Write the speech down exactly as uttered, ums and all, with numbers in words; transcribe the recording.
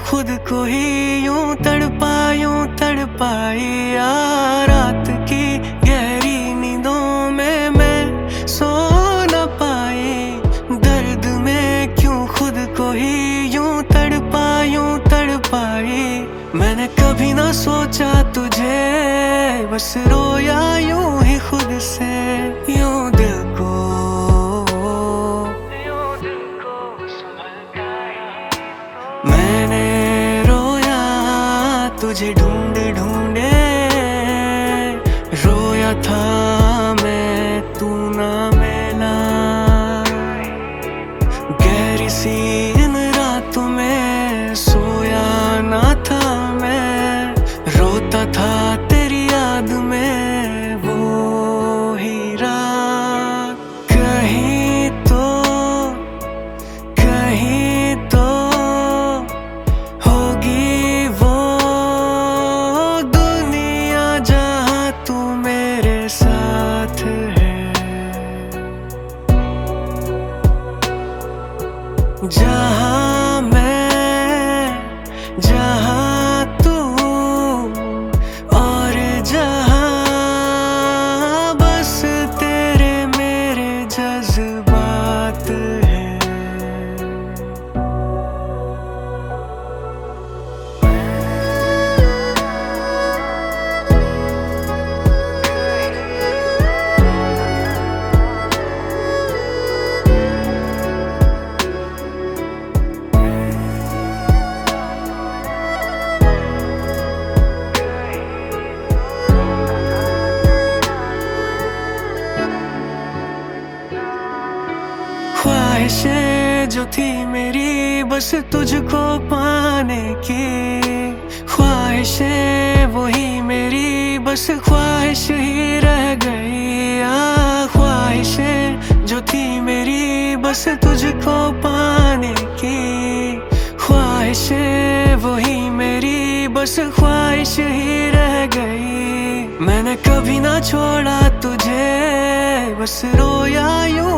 खुद को ही यूं तड़पा यूं तड़पाई यार। रात की गहरी नींदों में मैं सो न पाई, दर्द में क्यों खुद को ही यूं तड़पा यूं तड़पाई। मैंने कभी ना सोचा तुझे, बस रोया यूं ही खुद से, यूं दिल को मैंने रोया तुझे ढूंढ ढूंढे, रोया था मैं तू ना मिला। गहरी सी इन रातों में सोया ना था मैं, रोता था तेरी याद में वो ही रात। कहीं तो कहीं तो होगी वो दुनिया जहाँ तू मेरे साथ है, जहाँ मैं जहाँ तू और जहाँ बस तेरे मेरे जज्बात है। ख्वाहिशें जो थी मेरी बस तुझको पाने की, ख्वाहिशें वही मेरी बस ख्वाहिश ही रह गई। आ ख्वाहिशें जो थी मेरी बस तुझको पाने की, ख्वाहिशें वही मेरी बस ख्वाहिश ही रह गई। मैंने कभी ना छोड़ा तुझे, बस रोया यूं